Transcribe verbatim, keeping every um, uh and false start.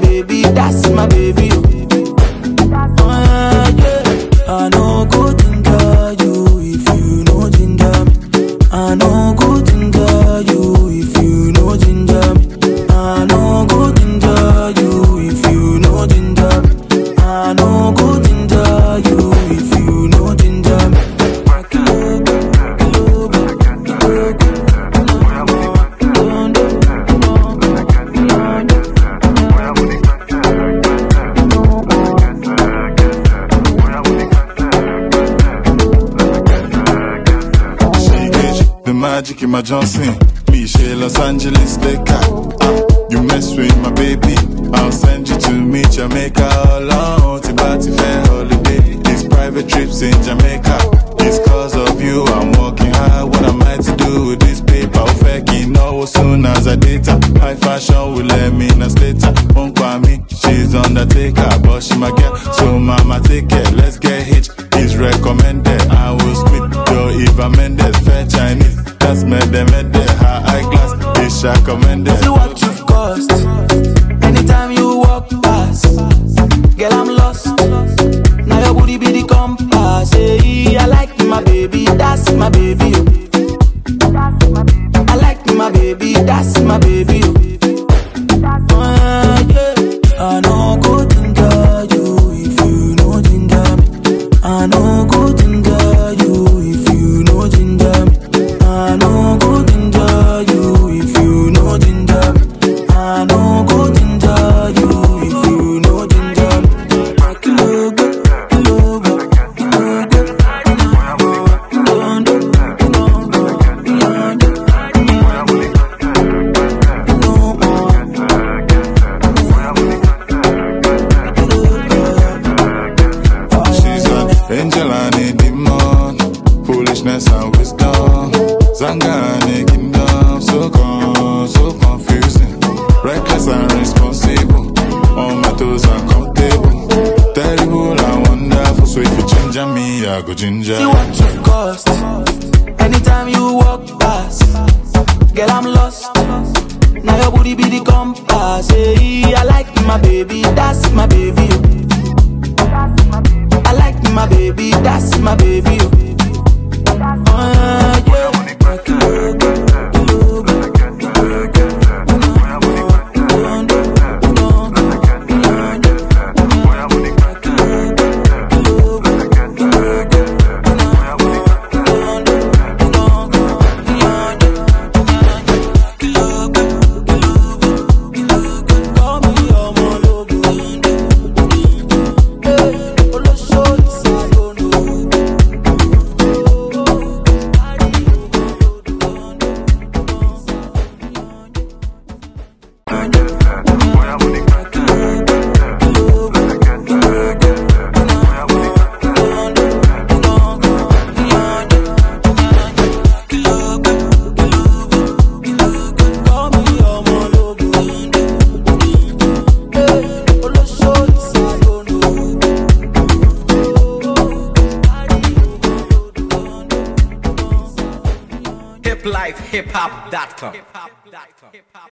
baby, that's my baby. Uh, yeah. I no go ginger you if you no ginger me. I no go ginger you if you no ginger me. I no go ginger you if you no ginger me. I no go ginger you if you no ginger me. The magic in my Johnson, me she Los Angeles Baker. Uh, you mess with my baby, I'll send you to me Jamaica alone. Tibati fair holiday, these private trips in Jamaica. It's cause of you I'm working hard. What am I to do with this paper? Ofeki know as soon as I data. High fashion will let me in a later. Won't call me, she's undertaker, but she my girl, so mama take care. Let's get hitched, is recommended. I will split your Eva Mendes, fair Chinese. That's made them made the high eyeglass. It's recommended. See what you've cost. Anytime you walk past, girl, I'm lost. Now your booty be the compass. Hey, I like my baby, that's my baby. I like my baby, that's my baby. Uh, yeah. I no go ginger you if you no ginger me. I no go ginger you if you no ginger me. I no go ginger you if you no ginger me. I no go ginger you if you no ginger me. Kilo go, kilo go, kilo go. She's an angel and a demon, foolishness and wisdom. Zanga and a kingdom, so con, so confusing. Reckless and responsible, on my toes and comfortable. Terrible and wonderful, so if you ginger me, I go ginger. See what you've cost. Anytime you walk past, girl, I'm lost. Now your booty be the compass. Hey, I like my baby, that's my baby. I like my baby, that's my baby. Uh, yeah. Kilo go, kilo go. hip life hip hop dot com